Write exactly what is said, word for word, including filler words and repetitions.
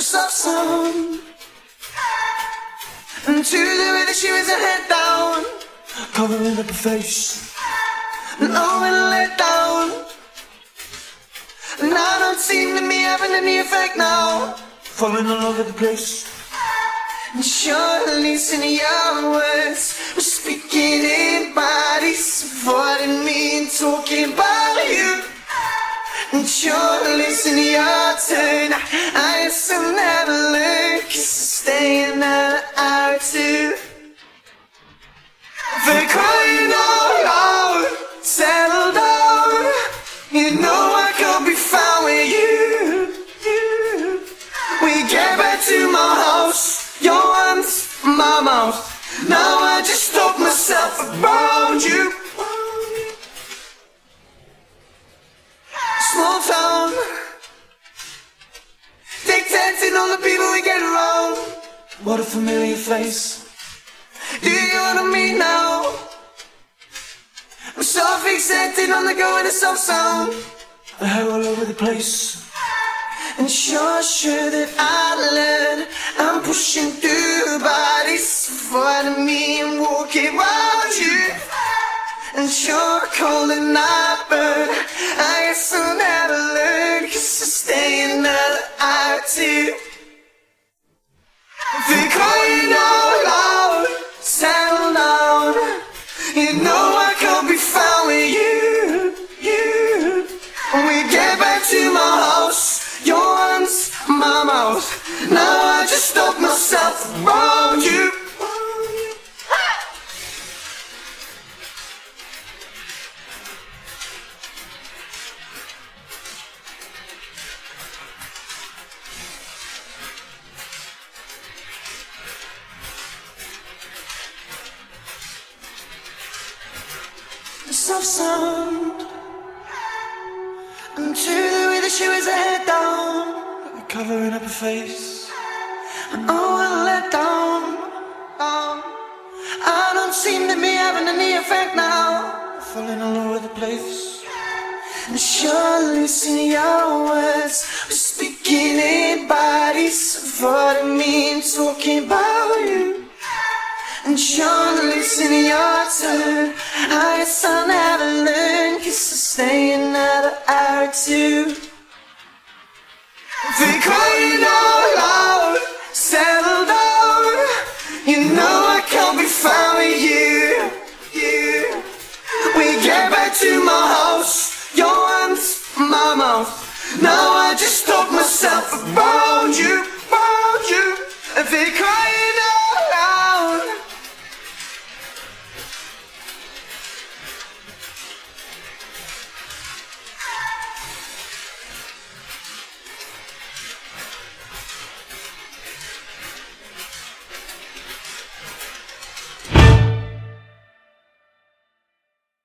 soft song. And to the way that she was her head down, covering up her face, and oh, and let down. And I don't seem to be having any effect now, falling all over the place. And surely in your words, we're speaking in bodies, avoiding me and talking about you. And surely in your turn, I guess I'll never learn, 'cause I'm staying another hour or two. For crying out loud, settle down. You know I could be found with you, you. We get back to my house, your arms, my mouth. Now I just stuck myself around you. Small town, dictating all the people we get around. What a familiar face. Do you know what I mean now? I'm so fixated on the go and the soft sound. I hair all over the place. And sure, sure that I learned. I'm pushing through bodies, avoiding me and walking around you. And you're cold and I burn. I guess I'll never learn, 'cause I stay another hour or two. For crying out loud, settle down. You know I can't be found with you, you. When we get back to my house, your arms, my mouth. Now I just stuck myself around you. The soft sound, and to the way that she was her head down, covering up her face, and oh, I let down, down. I don't seem to be having any effect now, falling all over the place. And surely in your words, we're speaking in bodies, avoiding me and talking about you. And surely in your turn, I guess I'll never learn, 'cause I'll stay another hour or two. For crying out loud, settle down. You know I can't be found with you, you. We get back to my house, your arms, my mouth. Now